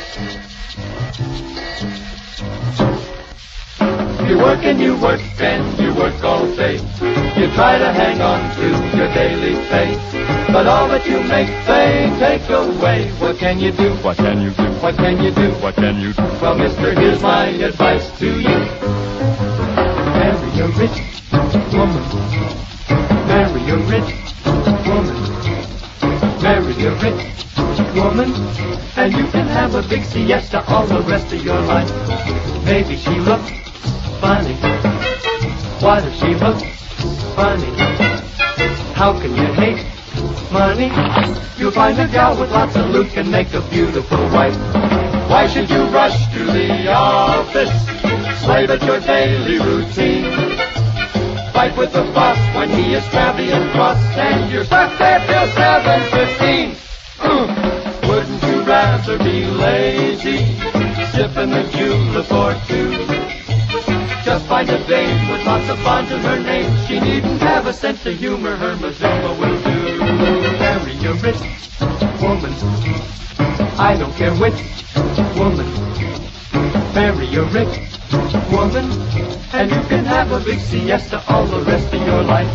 You work and you work and you work all day. You try to hang on to your daily pay, but all that you make they take away. What can you do? What can you do? What can you do? What can you do? Well, mister, here's my advice to you. Marry a rich woman. Marry a rich woman. Marry a rich woman, and you can have a big siesta all the rest of your life. Maybe she looks funny. Why does she look funny? How can you hate money? You'll find a gal with lots of loot can make a beautiful wife. Why should you rush to the office, slave at your daily routine? Fight with the boss when he is crabby and cross, and you're stuck there till 7:15. Wouldn't you rather be lazy, sipping a julep or two? Just find a dame with lots of bonds in her name. She needn't have a sense of humor, her Mazumba will do. Marry a rich woman, I don't care which woman. Marry a rich woman, and you can have a big siesta all the rest of your life.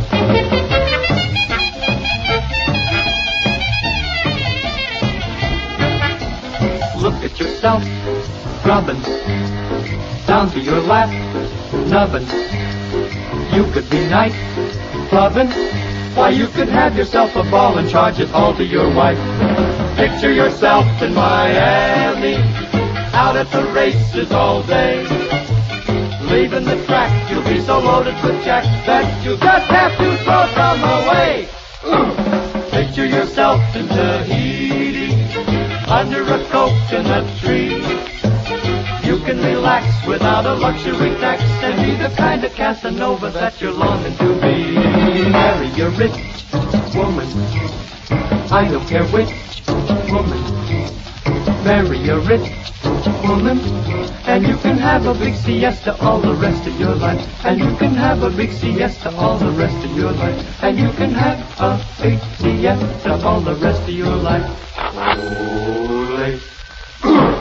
Look at yourself, grubbing, down to your lap, nubbin. You could be night clubbing. Why, you could have yourself a ball and charge it all to your wife. Picture yourself in Miami, out at the races all day. Leaving the track, you'll be so loaded with jack that you'll just have to throw some away. Picture yourself in Tahiti, under a coconut tree. You can relax without a luxury tax and be the kind of Casanova that you're longing to be. Marry a rich woman, I don't care which woman. Marry a rich woman, and you can have a big siesta all the rest of your life. And you can have a big siesta all the rest of your life. And you can have a big siesta all the rest of your life. Ole.